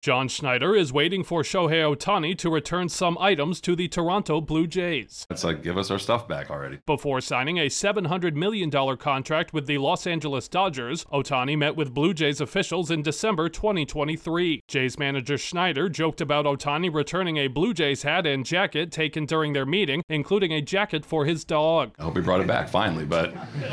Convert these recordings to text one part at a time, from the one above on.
John Schneider is waiting for Shohei Ohtani to return some items to the Toronto Blue Jays. It's like, give us our stuff back already. Before signing a $700 million contract with the Los Angeles Dodgers, Ohtani met with Blue Jays officials in December 2023. Jays manager Schneider joked about Ohtani returning a Blue Jays hat and jacket taken during their meeting, including a jacket for his dog. I hope he brought it back finally, but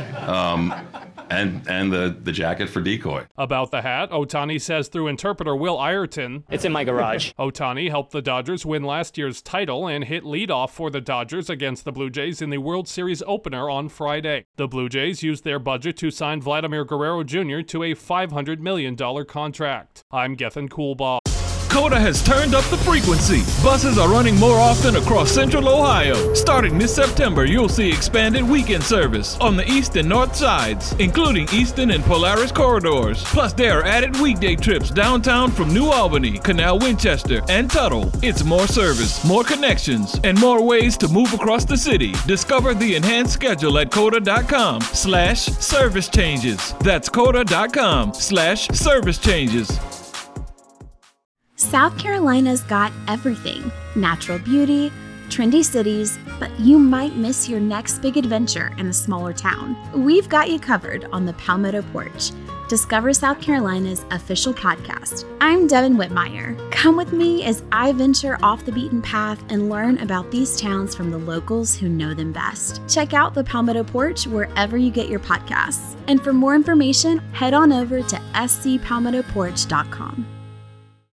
and the jacket for Decoy. About the hat, Ohtani says through interpreter Will Ireton, "It's in my garage." Ohtani helped the Dodgers win last year's title and hit leadoff for the Dodgers against the Blue Jays in the World Series opener on Friday. The Blue Jays used their budget to sign Vladimir Guerrero Jr. to a $500 million contract. I'm Gethin Coolbaugh. COTA has turned up the frequency. Buses are running more often across Central Ohio. Starting this September, you'll see expanded weekend service on the east and north sides, including Eastern and Polaris corridors. Plus, there are added weekday trips downtown from New Albany, Canal Winchester, and Tuttle. It's more service, more connections, and more ways to move across the city. Discover the enhanced schedule at COTA.com/service changes. That's COTA.com/service changes. South Carolina's got everything. Natural beauty, trendy cities, but you might miss your next big adventure in a smaller town. We've got you covered on the Palmetto Porch. Discover South Carolina's official podcast. I'm Devin Whitmire. Come with me as I venture off the beaten path and learn about these towns from the locals who know them best. Check out the Palmetto Porch wherever you get your podcasts. And for more information, head on over to scpalmettoporch.com.